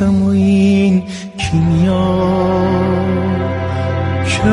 ستم و این کیمیا که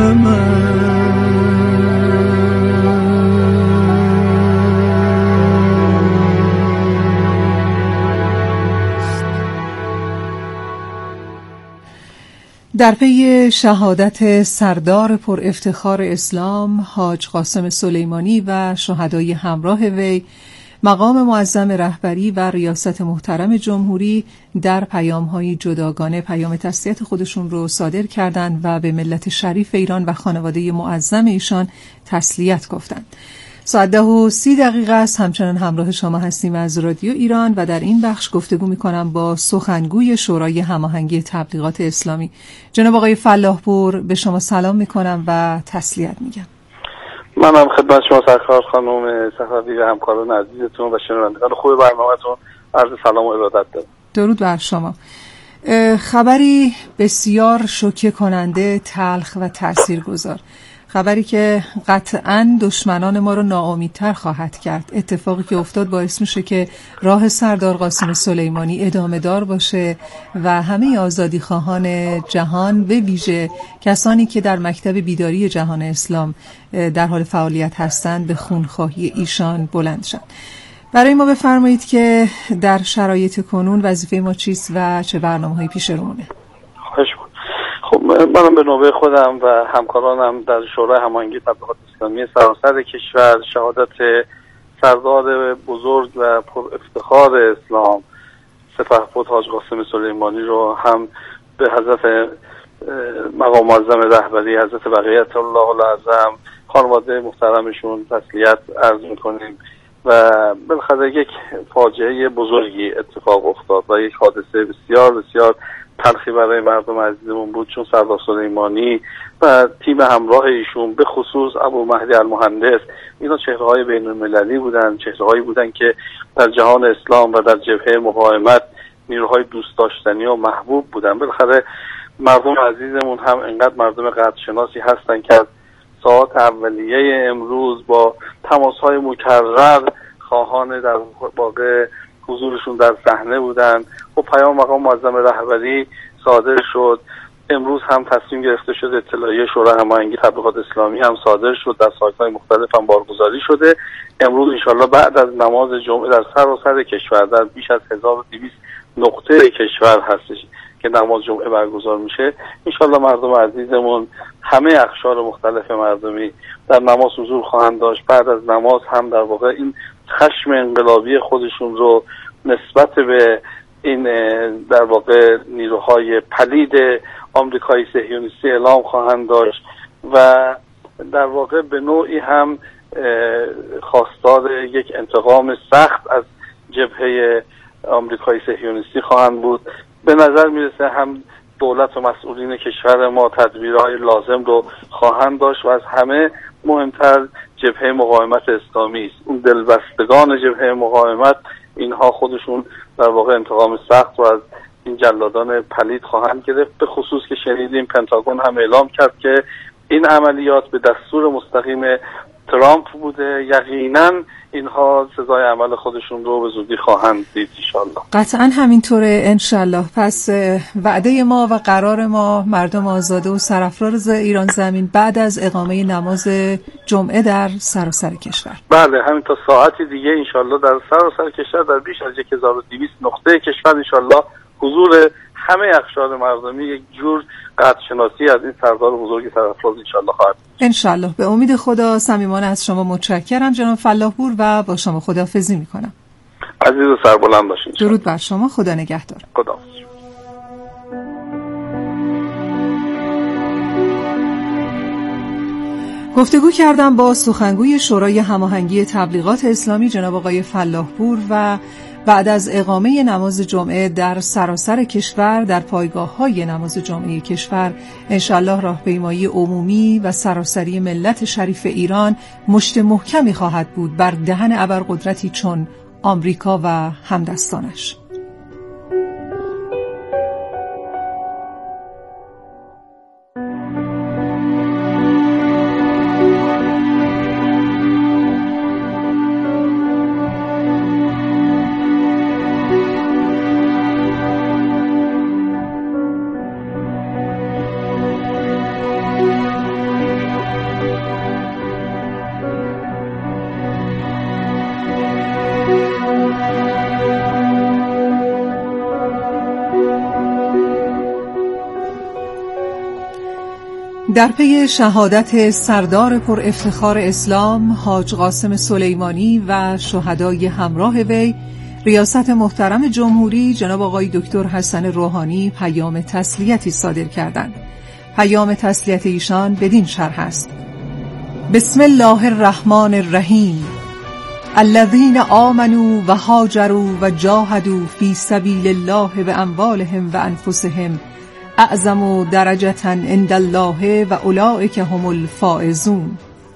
در پی شهادت سردار پر افتخار اسلام حاج قاسم سلیمانی و شهدای همراه وی، مقام معظم رهبری و ریاست محترم جمهوری در پیام‌های جداگانه پیام تسلیت خودشون رو صادر کردند و به ملت شریف ایران و خانواده معظم ایشان تسلیت گفتند. ساعت 10:30 است. همچنان همراه شما هستیم از رادیو ایران و در این بخش گفتگو می‌کنم با سخنگوی شورای هماهنگی تبلیغات اسلامی جناب آقای فلاحپور. به شما سلام می‌کنم و تسلیت میگم. منم خدمت شما سرکار خانم صفوی و همکاران عزیزتون و شنوندگان خوب برنامه‌تون عرض سلام و ارادت دارم. درود بر شما. خبری بسیار شوکه کننده، تلخ و تاثیرگذار، خبری که قطعاً دشمنان ما رو ناامیدتر خواهد کرد. اتفاقی که افتاد باعث میشه که راه سردار قاسم سلیمانی ادامه دار باشه و همه آزادی خواهان جهان، به ویژه کسانی که در مکتب بیداری جهان اسلام در حال فعالیت هستند، به خونخواهی ایشان بلند شن. برای ما بفرمایید که در شرایط کنون وظیفه ما چیست و چه برنامه‌هایی پیش رومونه؟ خب منم به نوبه خودم و همکارانم در شورای هماهنگی تبلیغات اسلامی سراسر کشور شهادت سردار بزرگ و پر افتخار اسلام سپهبد حاج قاسم سلیمانی رو هم به حضرت مقام معظم رهبری حضرت بقیت الله العظم خانواده محترمشون تسلیت عرض میکنیم و بالاخره یک فاجعه بزرگی اتفاق افتاد و یک حادثه بسیار بسیار تلخی برای مردم عزیزمون بود، چون سردار سلیمانی و تیم همراه ایشون به خصوص ابو مهدی المهندس اینا چهره‌های بین‌المللی بودن، چهره‌هایی بودن که در جهان اسلام و در جبهه مقاومت نیروهای دوست داشتنی و محبوب بودن. بالاخره مردم عزیزمون هم انقدر مردم قدرشناسی هستن که از ساعات اولیه امروز با تماس‌های مکرر خواهان در واقع حضورشون در صحنه بودن و پیام مقام معظم رهبری صادر شد. امروز هم تصمیم گرفته شده اطلاعیه شورای هماهنگی تبلیغات اسلامی هم صادر شد، در سایت‌های مختلف هم بارگذاری شده. امروز انشالله بعد از نماز جمعه در سراسر کشور در بیش از 1200 نقطه کشور هستش که نماز جمعه برگزار میشه، انشالله مردم عزیزمون همه اقشار مختلف مردمی در نماز حضور خواهند داشت. بعد از نماز هم در واقع این خشم انقلابی خودشون رو نسبت به این در واقع نیروهای پلید آمریکایی صهیونیستی اعلام خواهند داشت و در واقع به نوعی هم خواستار یک انتقام سخت از جبهه آمریکایی صهیونیستی خواهند بود. به نظر میرسه هم دولت و مسئولین کشور ما تدبیرهای لازم رو خواهند داشت و از همه مهمتر جبهه مقاومت اسلامی است. اون دلبستگان جبهه مقاومت اینها خودشون در واقع انتقام سخت رو از این جلادان پلید خواهند گرفت. به خصوص که شنیدیم پنتاگون هم اعلام کرد که این عملیات به دستور مستقیم ترامپ بوده. یقینا اینها سزای عمل خودشون رو به زودی خواهند دید انشالله. قطعا همینطوره انشالله. پس وعده ما و قرار ما مردم آزاده و سرافراز ایران زمین بعد از اقامه نماز جمعه در سراسر کشور. بله، همین تا ساعتی دیگه انشالله در سراسر کشور در بیش از 1200 نقطه کشور انشالله حضور همه اقشار مردمی یک جور قدرشناسی از این سردار بزرگ سرافراز انشالله خواهد. انشالله. به امید خدا صمیمانه از شما متشکرم جناب فلاحپور و با شما خداحافظی میکنم. عزیز و سربلند باشین. درود بر شما. خدا نگهدار. خدا. گفتگو کردم با سخنگوی شورای هماهنگی تبلیغات اسلامی جناب آقای فلاحپور و بعد از اقامه نماز جمعه در سراسر کشور در پایگاه‌های نماز جمعه کشور انشالله راهپیمایی عمومی و سراسری ملت شریف ایران مشت محکمی خواهد بود بر دهن ابرقدرتی چون آمریکا و همدستانش. در پی شهادت سردار پر افتخار اسلام حاج قاسم سلیمانی و شهدای همراه وی، ریاست محترم جمهوری جناب آقای دکتر حسن روحانی پیام تسلیتی صادر کردند. پیام تسلیت ایشان بدین شرح است: بسم الله الرحمن الرحیم. الذين آمنوا و هاجروا و جاهدوا فی سبیل الله باموالهم و انفسهم اعظم درجة عند الله و اولئک هم الفائزون.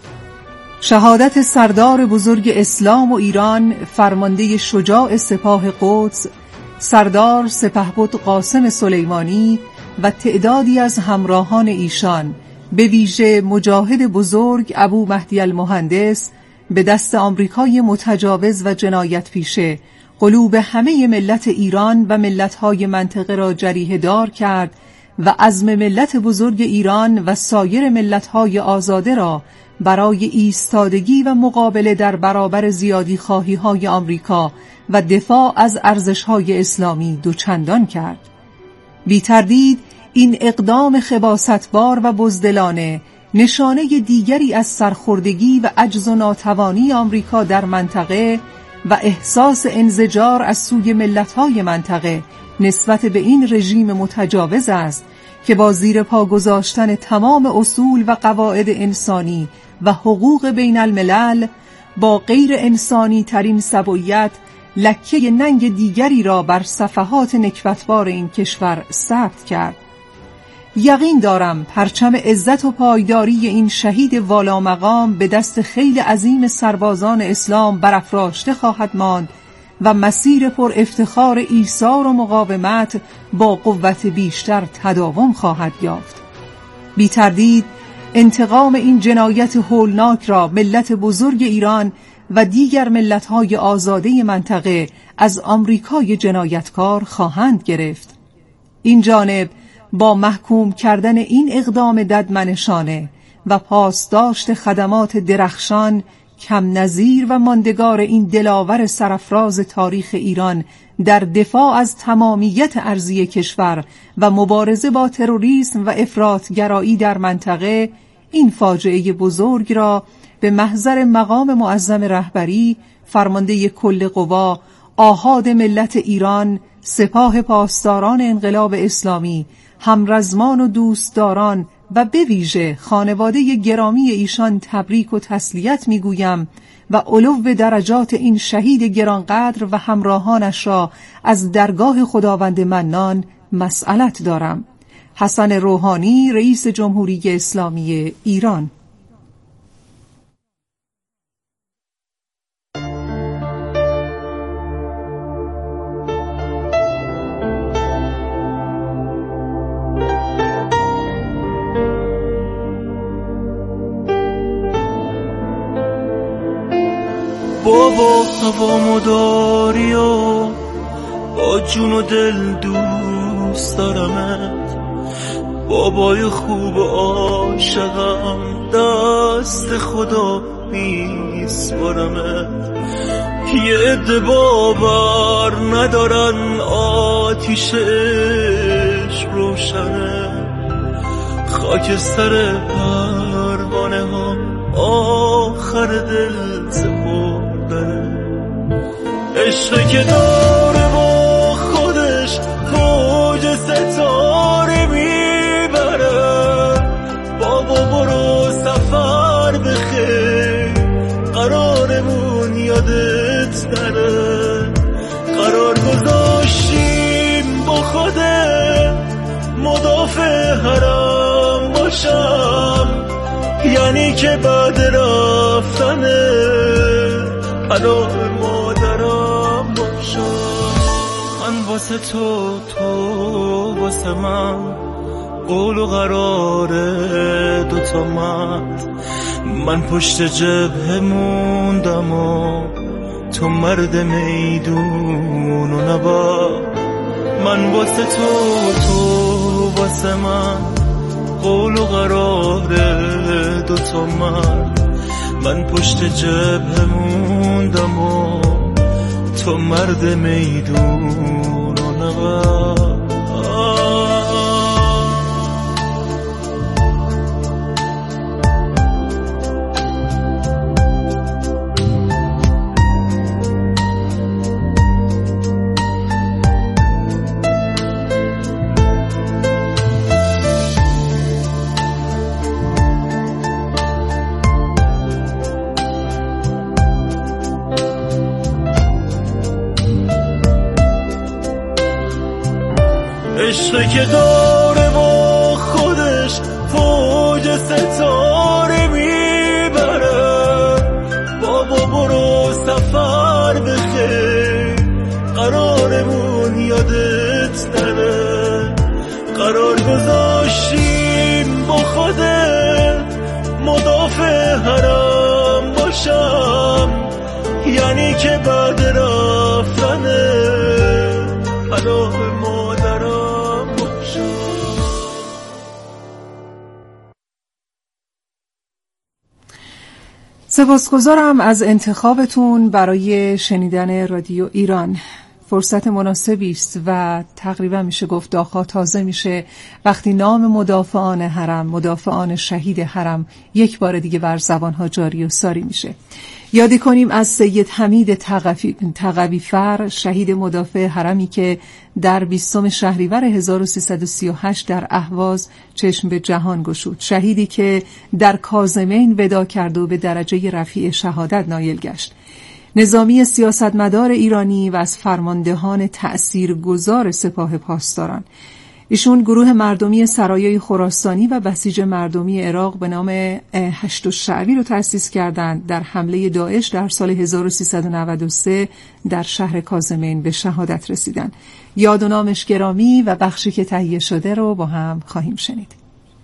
شهادت سردار بزرگ اسلام و ایران، فرمانده شجاع سپاه قدس سردار سپهبد قاسم سلیمانی و تعدادی از همراهان ایشان، به ویژه مجاهد بزرگ ابو مهدی المهندس، به دست آمریکای متجاوز و جنایت پیشه قلوب همه ملت ایران و ملت‌های منطقه را جریحه دار کرد و عزم ملت بزرگ ایران و سایر ملت‌های آزاده را برای ایستادگی و مقابله در برابر زیادی خواهی‌های آمریکا و دفاع از ارزش‌های اسلامی دوچندان کرد. بی تردید این اقدام خباثتبار و بزدلانه نشانه دیگری از سرخوردگی و عجز و ناتوانی آمریکا در منطقه و احساس انزجار از سوی ملت‌های منطقه نسبت به این رژیم متجاوز است که با زیر پا گذاشتن تمام اصول و قواعد انسانی و حقوق بین الملل با غیر انسانی ترین سبویت لکه ننگ دیگری را بر صفحات نکبتبار این کشور ثبت کرد. یقین دارم پرچم عزت و پایداری این شهید والا مقام به دست خیلی عظیم سربازان اسلام برافراشته خواهد ماند و مسیر پر افتخار ایثار و مقاومت با قوت بیشتر تداوم خواهد یافت. بی تردید انتقام این جنایت هولناک را ملت بزرگ ایران و دیگر ملت‌های آزاده منطقه از آمریکای جنایتکار خواهند گرفت. این جانب با محکوم کردن این اقدام ددمنشانه و پاسداشت خدمات درخشان، کم نظیر و ماندگار این دلاور سرافراز تاریخ ایران در دفاع از تمامیت ارضی کشور و مبارزه با تروریسم و افراطگرایی در منطقه، این فاجعه بزرگ را به محضر مقام معظم رهبری، فرمانده کل قوا، آحاد ملت ایران، سپاه پاسداران انقلاب اسلامی، همرزمان و دوستداران و به ویژه خانواده گرامی ایشان تبریک و تسلیت میگویم و علو درجات این شهید گرانقدر و همراهانش را از درگاه خداوند منان مسئلت دارم. حسن روحانی، رئیس جمهوری اسلامی ایران. بابا هوامو داری و با جون و دل دوست دارمت، بابای خوب عاشقم، دست خدا میسپارمت. یه عده باور ندارن آتیش عشق روشنه، خاکستر پروانه ها آخر دل سپردنه. عشقی که داره با خودش موج ستاره میبره. بابا برو سفر بخیر، قرارمون یادت نره. قرار گذاشتیم با خودت مدافع حرم باشم، یعنی که بعد رفتنه حلال مادرم باشم. من واسه تو واسه من، قول و قراره دوتا من پشت جبهه موندم و تو مرد میدون و نبا. من واسه تو واسه من، قول و قراره دوتا من پشت جبهه موندم و تو مرد میدون و نبا. عشقی که داره با خودش فوج ستاره میبره. بابا برو سفر بخیر، قرارمون یادت نره. قرار گذاشتیم با خودت مدافع حرم باشم، یعنی که بعد رفتنه پناه مادرم باشم. سپاسگزارم از انتخابتون برای شنیدن رادیو ایران. فرصت مناسبی است و تقریبا میشه گفت داغ‌ها تازه میشه وقتی نام مدافعان حرم، مدافعان شهید حرم یک بار دیگه بر زبانها جاری و ساری میشه. یادی کنیم از سید حمید تقوی‌فر، شهید مدافع حرمی که در 20 شهریور 1338 در اهواز چشم به جهان گشود. شهیدی که در کاظمین ودا کرد و به درجه رفیع شهادت نایل گشت. نظامی سیاستمدار ایرانی و از فرماندهان تأثیرگذار سپاه پاسداران. ایشون گروه مردمی سرایای خراسانی و بسیج مردمی عراق به نام هشت الشعبی رو تأسیس کردند. در حمله داعش در سال 1393 در شهر کاظمین به شهادت رسیدند. یاد و نامش گرامی و بخشی که تهیه شده رو با هم خواهیم شنید.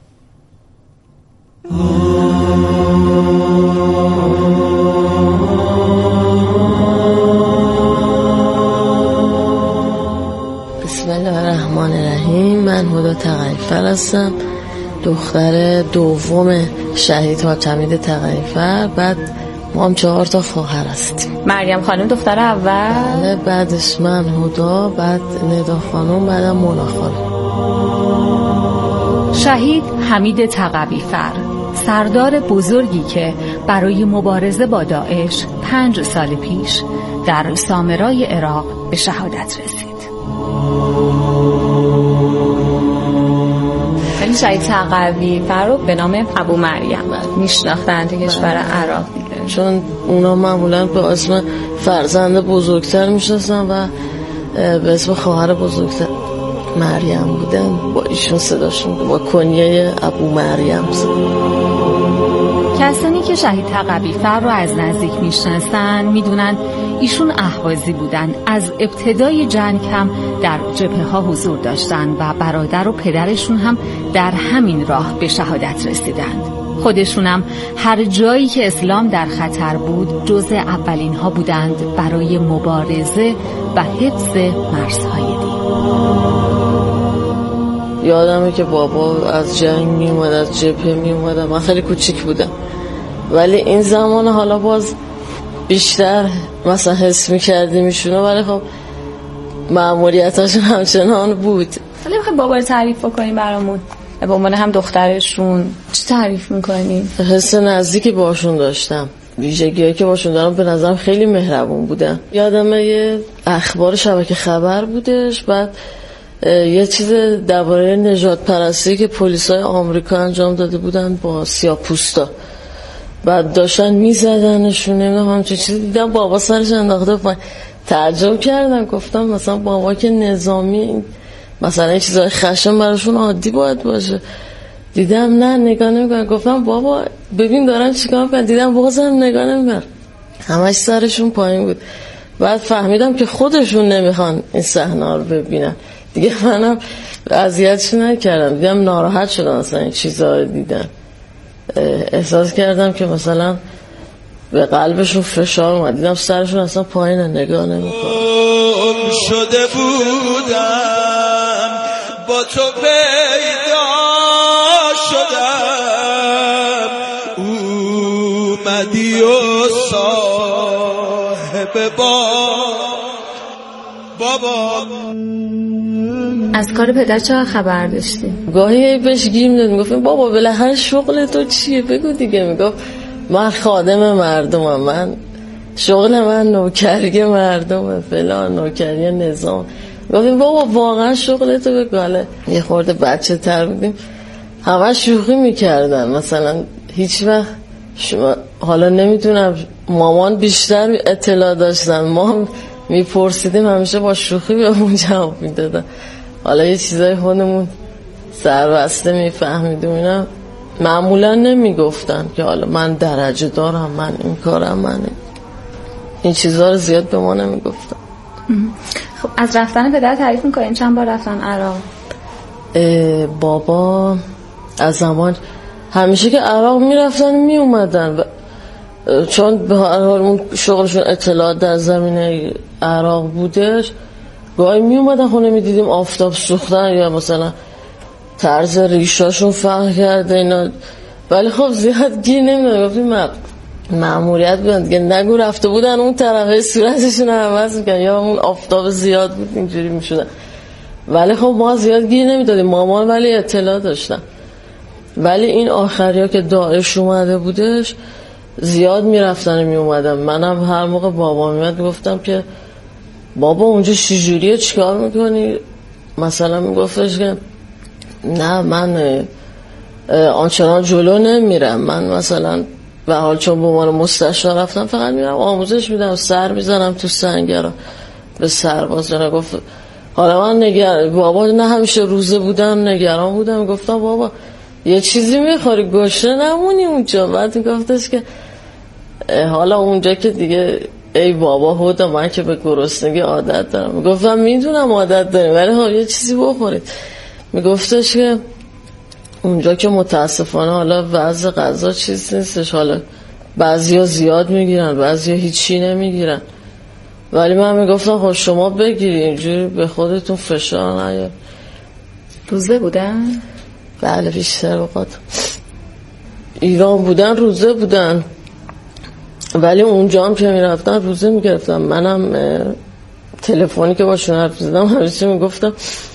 بسم الله الرحمن الرحیم. من هدی تقوی‌فر هستم، دختر دوم شهید حاج حمید تقوی‌فر. بعد ما هم 4 تا خواهر هستیم. مریم خانم دختر اول، بله، بعدش من هدی، بعد ندا خانم، بعدم مونا خانم. شهید حمید تقوی‌فر، سردار بزرگی که برای مبارزه با داعش 5 سال پیش در سامرای عراق به شهادت رسید. ولی شهید تقوی‌فر رو به نام ابو مریم میشناختن تو کشور عراق دیگه، چون اونا معمولا به اسم فرزند بزرگتر میشناسن و به اسم خواهر بزرگتر مریم بودن، با ایشون صداشون با کنیه ابو مریم. کسانی که شهید تقوی‌فر رو از نزدیک میشناسن میدونن ایشون اهوازی بودن. از ابتدای جنگ هم در جبهه ها حضور داشتن و برادر و پدرشون هم در همین راه به شهادت رسیدند. خودشون هم هر جایی که اسلام در خطر بود جزء اولین ها بودند برای مبارزه و حفظ مرزهای دین. یادمه که بابا از جنگ می اومد، از جبهه می اومد. من خیلی کوچیک بودم، ولی این زمان حالا باز بیشتر مثلا حس می کردیم ایشونو، ولی خب مأموریتاشون همچنان بود. حالا میخوای بابا رو تعریف بکنیم برامون؟ به عنوان هم دخترشون چی تعریف میکنیم؟ حس نزدیکی باشون داشتم. ویژگی‌هایی که باشون دارم به نظرم خیلی مهربون بودن. یادمه یه اخبار شبکه خبر بودش، بعد یه چیز درباره نژاد پرستی که پلیسای آمریکا انجام داده بودن با سیاه‌پوستا، بعد داشتن میزدنشون، نمیدونم همچین چیزی دیدم. بابا سرش انداخته پایین، تعجب کردم، گفتم مثلا بابا که نظامی مثلا این چیزای خشن براشون عادی باید باشه. دیدم نه، نگاه نمیکنن. گفتم بابا ببین دارن چیکار میکنن، دیدم بازم نگاه نمیکنن، همش سرشون پایین بود. بعد فهمیدم که خودشون نمیخوان این صحنه رو ببینن دیگه. منم اذیتشون نکردم، دیدم ناراحت شدن اصلا این چیزا رو دیدن. احساس کردم که مثلا به قلبشون فشار اومد، دیدم سرشون اصلا پایینه، نگاه نمیکنن. شده بودم با تو پیدا شدم، اومدی و صاحب بابا. از کار پدر چه خبر داشتی؟ گاهی بهش گیر میداد، میگفتیم بابا بالاخره شغل تو چیه بگو دیگه. میگفت من خادم مردمم، من شغل من نوکری مردمه، فلان نوکری نظام. گفتیم بابا واقعا شغل تو بگو. حالا یه خورده بچه تر بودیم، همه شوخی میکردن. مثلا هیچ وقت حالا نمیدونم، مامان بیشتر اطلاع داشتن، ما میپرسیدیم همیشه با شوخی به اون جواب میدادن. حالا یه چیزای خودمون سربسته میفهمیدیم، اینا معمولا نمیگفتن که حالا من درجه دارم، من این کارم، من این چیزها رو زیاد به ما نمیگفتن. خب از رفتن پدر تعریف میکنین؟ چند بار رفتن عراق؟ بابا از زمان همیشه که عراق میرفتن میومدن، چون به هر حال اون شغلشون اطلاعات در زمینه عراق بودش، گاهی میومدن خونه میدیدیم آفتاب سوختن یا مثلا طرز ریشاشون فرق کرده اینا، ولی خب زیاد گیر نمیدن، گفتیم مأموریت بودن دیگه، نگو رفته بودن اون طرفه صورتشون عوض میکنن یا اون آفتاب زیاد بود اینجوری میشدن، ولی خب ما زیاد گیر نمیدادیم. مامان ولی اطلاع داشتن، ولی این آخریا که داعش اومده بودش زیاد میرفتن میومدن. منم هر موقع بابا میمد گفتم که بابا اونجا چجوریه، چیکار میکنی؟ مثلا میگفتش که نه من آنچنان جلو نمیرم، من مثلا به حال چون به عنوان مستشار رفتم فقط میرم آموزش میدم، سر میزنم تو سنگرا به سرباز. گفت حالا من بابا نه همیشه روزه بودم نگران بودم، گفتم بابا یه چیزی میخوری گوشه نمونی اونجا. بعد گفتش که حالا اونجا که دیگه ای بابا هودا من که به گرسنگی عادت دارم. گفتم میدونم عادت داریم ولی حالا یه چیزی بخورید. میگفتش که اونجا که متاسفانه حالا وضع غذا چیز نیستش، حالا بعضیا زیاد میگیرن بعضیا هیچی نمیگیرن، ولی من میگفتم خب شما بگیری اینجوری به خودتون فشار نیار. روزه بودن؟ بله بیشتر اوقات ایران بودن روزه بودن، ولی اونجا هم که میرفتن روزه میگرفتم. منم تلفنی که باشون حرف زدم همیشه میگفتم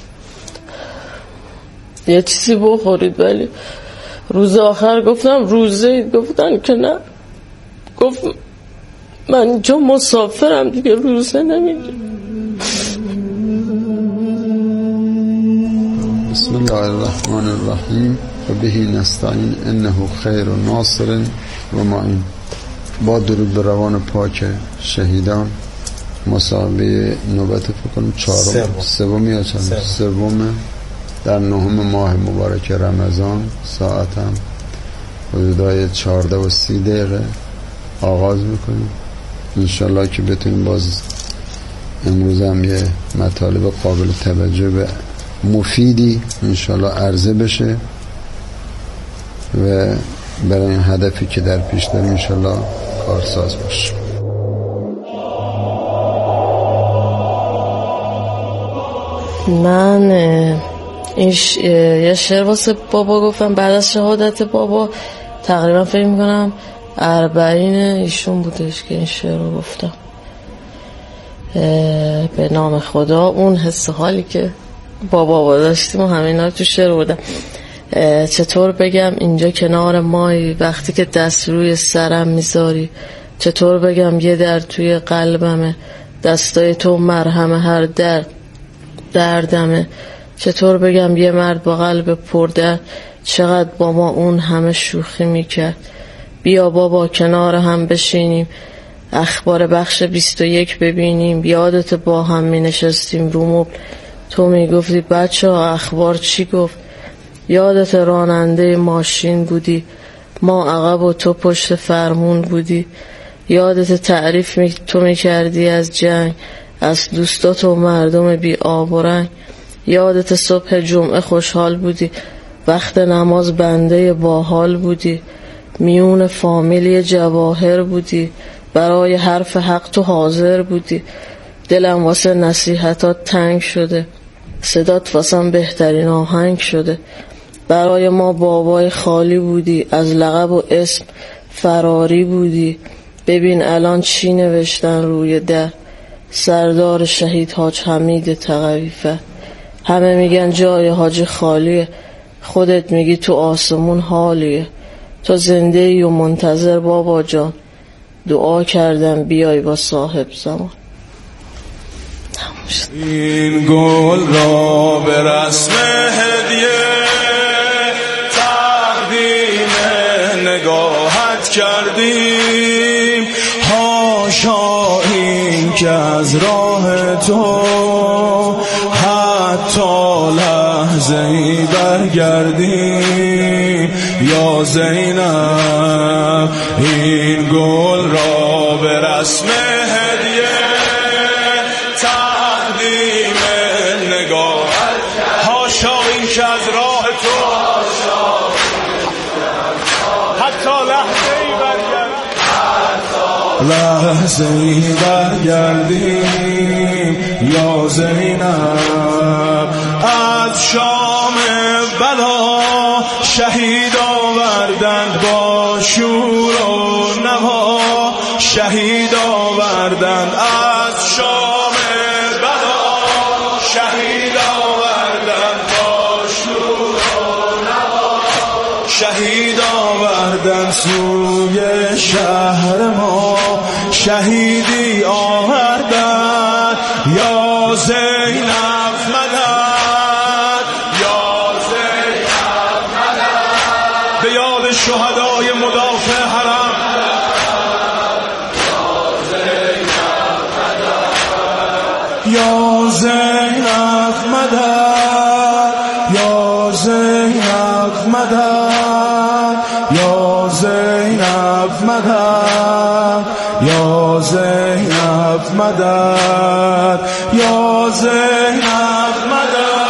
یه چیزی بخورید، ولی روز آخر گفتم روزه، گفتن که نه. گفت من چون مسافرم دیگه روزه نمیگیرم. بسم الله الرحمن الرحیم و بهی نستعین انه خیر و ناصر و معین. با درود به روان پاک شهیدان، مسابقه نوبت فکر کنم سوم در 9 ماه مبارک رمضان، ساعت هم حدودای 14:30 آغاز میکنیم. انشالله که بتونیم باز امروز هم یه مطالب قابل توجه و مفیدی انشالله عرضه بشه و برای این هدفی که در پیش داریم انشالله کارساز باشه. من یه شعر واسه بابا گفتم بعد از شهادت بابا، تقریبا فکر میکنم 40 ایشون بودش که این شعر رو گفتم. به نام خدا اون حس حالی که بابا داشتیم و همه اینا رو تو شعر بودم. چطور بگم اینجا کنار مایی وقتی که دست روی سرم میذاری، چطور بگم یه درد توی قلبمه دستای تو مرهم هر دردمه، چطور بگم یه مرد با قلب پرده چقدر با ما اون همه شوخی میکرد. بیا بابا کنار هم بشینیم اخبار بخش 21 ببینیم، یادت با هم می نشستیم رو مبل تو می گفتی بچه ها اخبار چی گفت، یادت راننده ماشین بودی ما عقب و تو پشت فرمون بودی، یادت تعریف تو می کردی از جنگ از دوستات و مردم بی آب و رنگ، یادت صبح جمعه خوشحال بودی وقت نماز بنده باحال بودی، میون فامیلی جواهر بودی برای حرف حق تو حاضر بودی، دلم واسه نصیحتات تنگ شده صدات واسم بهترین آهنگ شده، برای ما بابای خالی بودی از لقب و اسم فراری بودی، ببین الان چی نوشتن روی در سردار شهید حاج حمید تقویفه، همه میگن جای حاج خالیه خودت میگی تو آسمون حالیه، تو زنده ای و منتظر بابا جان دعا کردم بیای با صاحب زمان. این گل را به رسم هدیه تقدیم نگاهت کردیم، حاشا این که از راه تو حتی لحظه‌ای برگردیم یا زینب، این گل را به رسم هدیه تقدیم نگاه. هاشا این که از راه تو حتی لحظه‌ای برگردیم یا زینب، از شام بلا شهید آوردند با شور و نوا، شهید آوردند از شام بلا شهید آوردند با شور و نوا، شهید آوردند سوی شهر ما، شهیدی آوردند یا زینب مدد، یا زینب مدد، به یاد شهدای مدافع حرم، یا زینب مدد، یا زینب مدد، یا زینب مدد، یا زینب مدد، یا زینب مدد،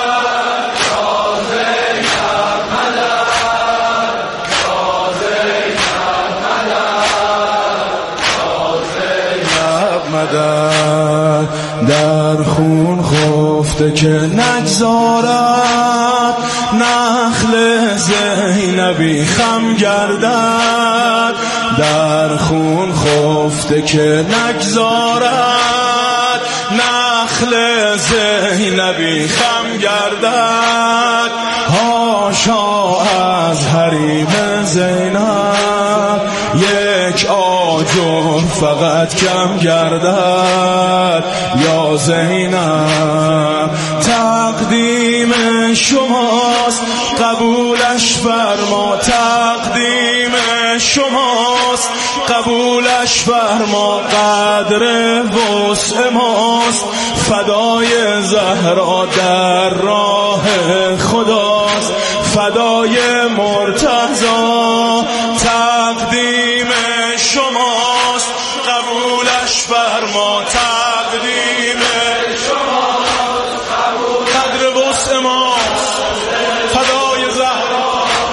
در خون خفته که نگذارد نخل زینبی خم گردد، در خون خفته که نگذارد نخل زینبی خم گردد، هاشا از حریم زینب یک آجر فقط کم گردد، یا زینب تقدیم شماست قبولش فرما، تقدیم شماست قبولش فرما، قدر وسع ماست فدای زهرا در راه خداست، فدای مرتضی تقدیم شماست قبولش فرما، تقدیم شماست قدر وسع ماست فدای زهرا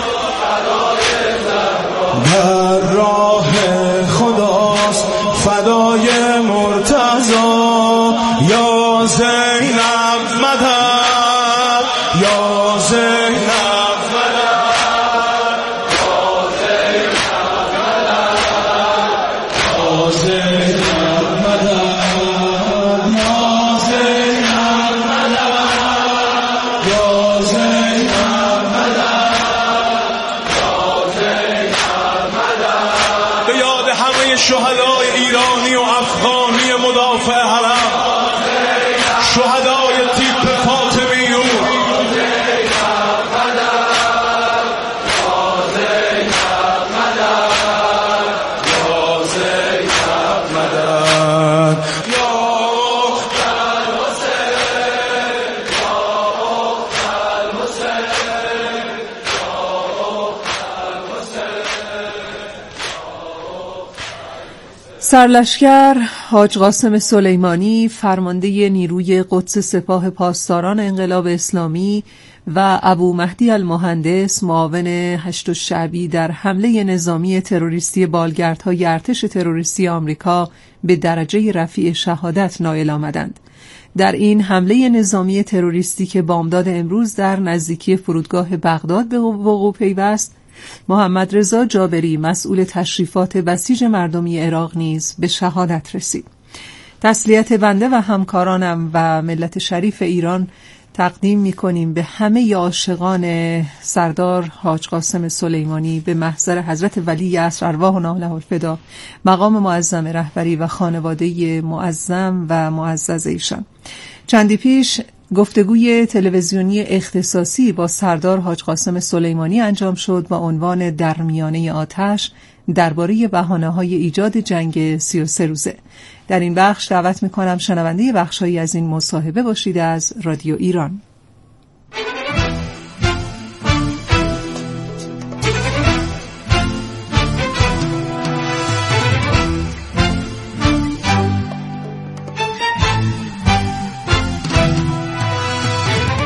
در راه خداست، فدای مرتضی یا زینب مدد، یا زینب مدد، یا زینب مدد، یا زینب مدد، یا زینب مدد، یا زینب مدد، به یاد همه شهدای ایرانی و افغانی مدافع حرم، شهدای تیپ فاطمیون، سرلشکر حاج قاسم سلیمانی فرمانده نیروی قدس سپاه پاسداران انقلاب اسلامی و ابو مهدی المهندس معاون 8 شعبی در حمله نظامی تروریستی بالگردهای ارتش تروریستی آمریکا به درجه رفیع شهادت نائل آمدند. در این حمله نظامی تروریستی که بامداد امروز در نزدیکی فرودگاه بغداد به وقوع پیوست، محمد رضا جابری مسئول تشریفات بسیج مردمی عراق نیز به شهادت رسید. تسلیت بنده و همکارانم و ملت شریف ایران تقدیم می‌کنیم به همه عاشقان سردار حاج قاسم سلیمانی به محضر حضرت ولی عصر ارواح له الفدا، مقام معظم رهبری و خانواده معظم و معزز ایشان. چندی پیش گفتگوی تلویزیونی اختصاصی با سردار حاج قاسم سلیمانی انجام شد با عنوان در میانه آتش درباره بهانه‌های ایجاد جنگ 33 روزه. در این بخش دعوت می‌کنم شنونده بخش‌هایی از این مصاحبه باشید از رادیو ایران.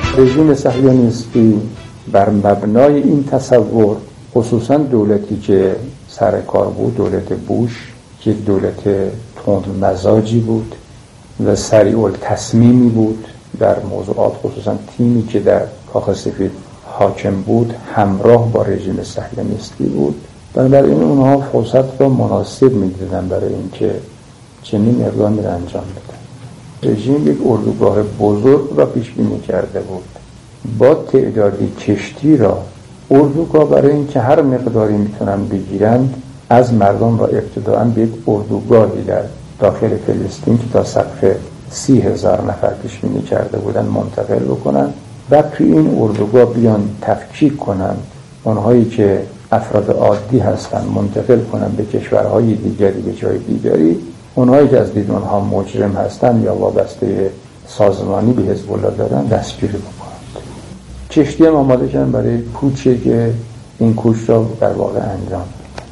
رژیم صهیونیستی بر مبنای این تصور، خصوصا دولتی که سر کار بود، دولت بوش، که دولت تند مزاجی بود و سریع التصمیمی بود در موضوعات، خصوصا تیمی که در کاخ سفید حاکم بود همراه با رژیم صهیونیستی بود. بنابراین اونها فرصت را مناسب می‌دیدن برای اینکه چنین اقدامی را انجام بدن. رژیم یک اردوگاه بزرگ را پیش بینی کرده بود با تعدادی کشتی را، اردوگاه برای اینکه هر مقداری میتونن بگیرند از مردم را ابتداءً به یک اردوگاهی در داخل فلسطین که تا سقف 30,000 نفر پیش بینی کرده بودن منتقل بکنن و توی این اردوگاه بیان تفکیک کنن اونهایی که افراد عادی هستن منتقل کنن به کشورهای دیگری، به جای دیگری، اونهایی که از دید اونها مجرم هستن یا وابسته سازمانی به حزب الله دارن دستگیری بکنند. کشتی هم آماده کردن برای کوچه که این کوچ را در واقع انجام داد.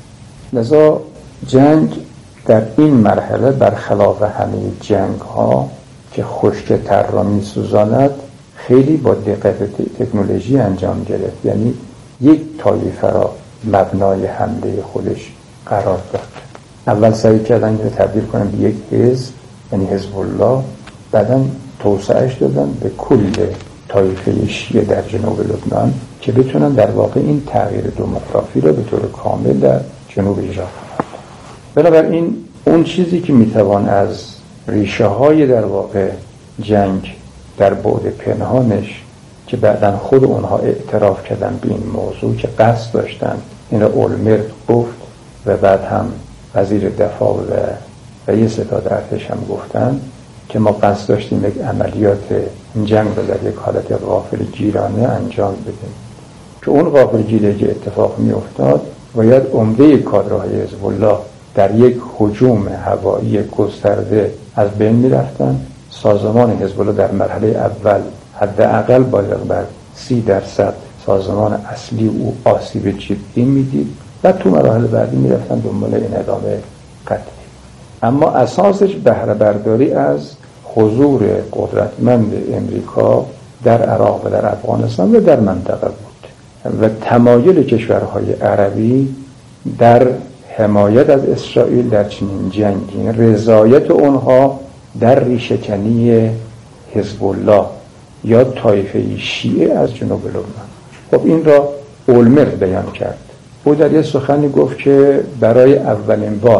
لذا جنگ در این مرحله برخلاف همه جنگ ها که خشک‌تر را می‌سوزاند خیلی با دقت تکنولوژی انجام گرفت. یعنی یک طایفه را مبنای حمله خودش قرار داد. اول سعی کردن که تبدیل کنن به یک حزب، یعنی حزب الله، بعداً توسعهش دادن به کل طایفه شیعه در جنوب لبنان که بتونن در واقع این تغییر دموگرافی را به طور کامل در جنوب ایجاد کنند. بنابراین اون چیزی که میتوان از ریشه های در واقع جنگ در بعد پنهانش که بعداً خود اونها اعتراف کردن به این موضوع که قصد داشتن، این را اولمرت گفت و بعد هم وزیر دفاع و رئیس ستاد ارتش هم گفتن که ما قصد داشتیم یک عملیات جنگ رو در یک حالت غافلگیرانه انجام بدیم که اون غافلگیری که اتفاق می افتاد باید عمده کادرهای حزب الله در یک هجوم هوایی گسترده از بین می رفتن. سازمان حزب الله در مرحله اول حداقل بالغ بر 30% سازمان اصلی او آسیب جدی میدید و تو مراحل بعدی می رفتن دنبال انعدام قطعی. اما اساسش بهره برداری از حضور قدرتمند امریکا در عراق و در افغانستان و در منطقه بود و تمایل کشورهای عربی در حمایت از اسرائیل در چنین جنگی، رضایت اونها در ریشه‌کنی حزب الله یا طایفه شیعه از جنوب لبنان. خب این را اولمرت بیان کرد. او در یه سخنی گفت که برای اولین بار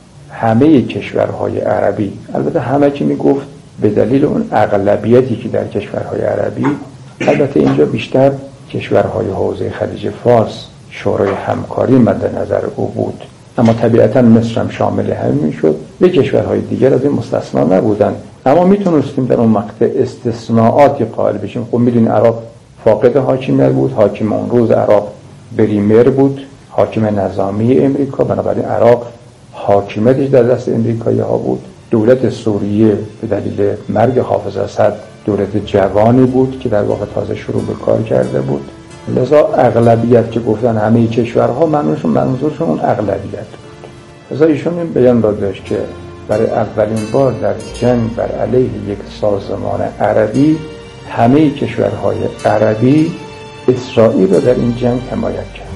همه کشورهای عربی، البته همه که میگفت به دلیل اون اغلبیتی که در کشورهای عربی، البته اینجا بیشتر کشورهای حوزه خلیج فارس شورای همکاری مد نظر او بود، اما طبیعتا مصر هم شامل همین شد، به کشورهای دیگر از این مستثنا نبودن. اما میتونستیم در اون مقطع استثناءاتی قائل بشیم. خب میدونی عراق فاقد حاکمیت بود، حاکم اون روز عراق بریمر بود، حاکم نظامی امریکا، بنابراین عراق حاکمیتش در دست امریکایی ها بود. دولت سوریه به دلیل مرگ حافظ اسد دولت جوانی بود که در واقع تازه شروع به کار کرده بود. لذا اغلبیت که گفتن همه کشورها منظورشون اون اغلبیت بود. لذا ایشون این بیان را داشت که برای اولین بار در جنگ بر علیه یک سازمان عربی همه کشورهای عربی اسرائیل را در این جنگ حمایت کرد.